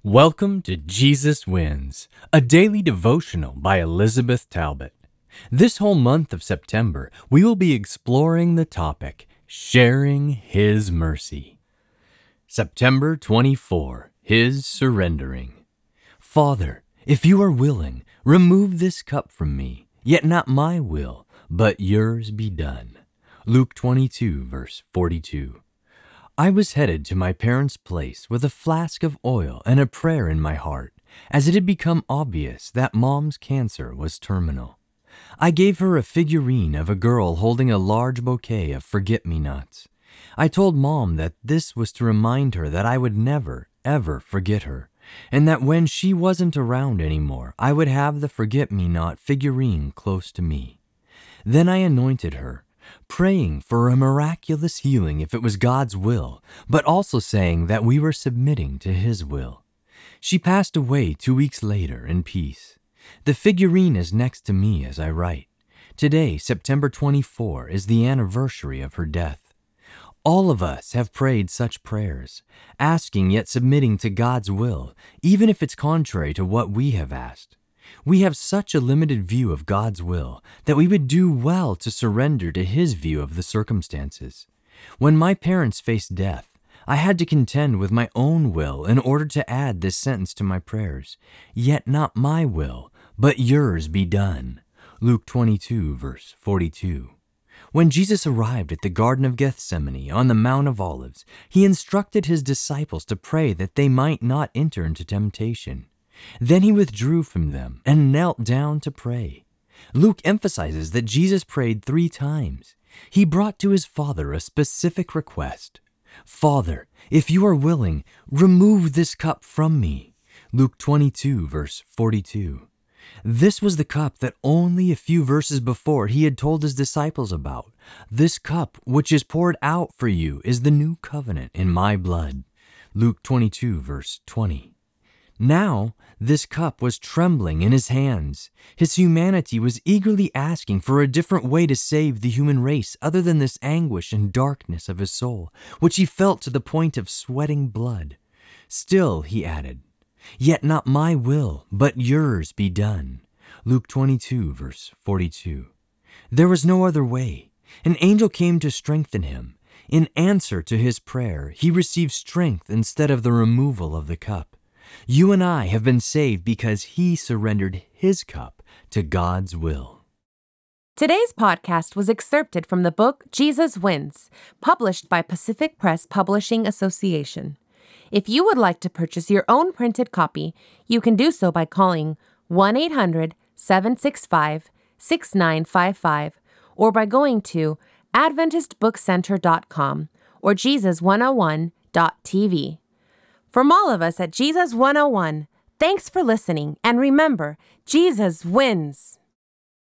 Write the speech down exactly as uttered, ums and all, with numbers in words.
Welcome to Jesus Wins, a daily devotional by Elizabeth Talbot. This whole month of September, we will be exploring the topic, Sharing His Mercy. September twenty-fourth, His Surrendering. Father, if you are willing, remove this cup from me, yet not my will, but yours be done. Luke twenty-two, verse forty-two. I was headed to my parents' place with a flask of oil and a prayer in my heart, as it had become obvious that Mom's cancer was terminal. I gave her a figurine of a girl holding a large bouquet of forget-me-nots. I told Mom that this was to remind her that I would never, ever forget her, and that when she wasn't around anymore, I would have the forget-me-not figurine close to me. Then I anointed her, praying for a miraculous healing if it was God's will, but also saying that we were submitting to His will. She passed away two weeks later in peace. The figurine is next to me as I write. Today, September twenty-fourth, is the anniversary of her death. All of us have prayed such prayers, asking yet submitting to God's will, even if it's contrary to what we have asked. We have such a limited view of God's will that we would do well to surrender to His view of the circumstances. When my parents faced death, I had to contend with my own will in order to add this sentence to my prayers, yet not my will, but yours be done. Luke twenty-two, verse forty-two. When Jesus arrived at the Garden of Gethsemane on the Mount of Olives, He instructed His disciples to pray that they might not enter into temptation. Then He withdrew from them and knelt down to pray. Luke emphasizes that Jesus prayed three times. He brought to His Father a specific request. Father, if you are willing, remove this cup from me. Luke twenty-two, verse forty-two. This was the cup that only a few verses before He had told His disciples about. This cup which is poured out for you is the new covenant in my blood. Luke twenty-two, verse twenty. Now, this cup was trembling in His hands. His humanity was eagerly asking for a different way to save the human race other than this anguish and darkness of His soul, which He felt to the point of sweating blood. Still, He added, yet not my will, but yours be done. Luke twenty-two, verse forty-two. There was no other way. An angel came to strengthen Him. In answer to His prayer, He received strength instead of the removal of the cup. You and I have been saved because He surrendered His cup to God's will. Today's podcast was excerpted from the book Jesus Wins, published by Pacific Press Publishing Association. If you would like to purchase your own printed copy, you can do so by calling one eight hundred, seven six five, six nine five five or by going to adventist book center dot com or jesus one oh one dot t v. From all of us at Jesus one oh one, thanks for listening, and remember, Jesus wins!